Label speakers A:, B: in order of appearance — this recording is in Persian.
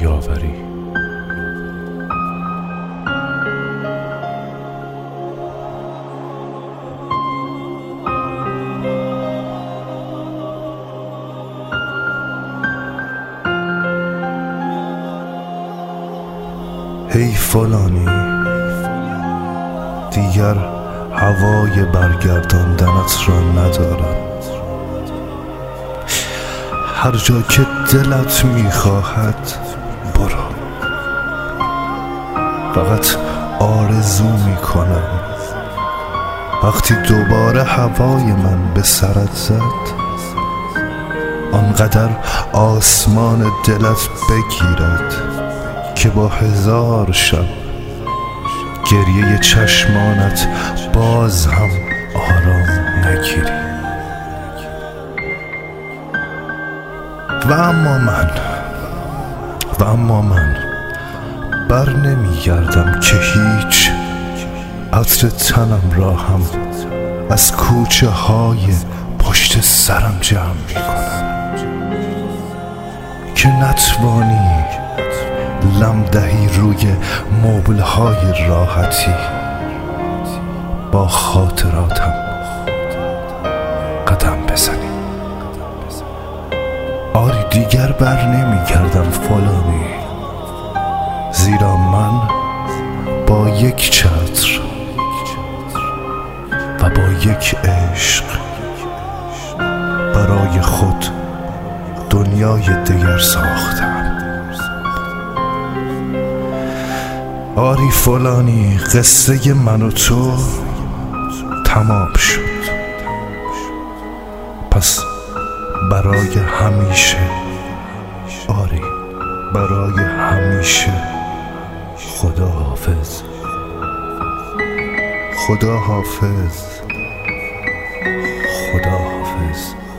A: یاوری.
B: هی فلانی، دیگر هوای برگرداندنت را ندارم. هر جا که دلت میخواهد برو. فقط آرزو میکنم وقتی دوباره هوای من به سرت زد، آنقدر آسمان دلت بگیرد که با 1000 شب گریه چشمانت باز هم آرام نگیری. و اما من بر نمیگردم که هیچ عطر تنم را هم از کوچه های پشت سرم جمع میکنم که نتوانی لم دهی روی مبلهای راحتی. با خاطراتم قدم بزنی. آری دیگر بر نمیگردم فلانی، زیرا من با یک چتر و با یک عشق برای خود دنیای دیگر ساختم. آری فلانی، قصه من و تو تمام شد. پس برای همیشه، آری برای همیشه، خداحافظ. خداحافظ. خداحافظ.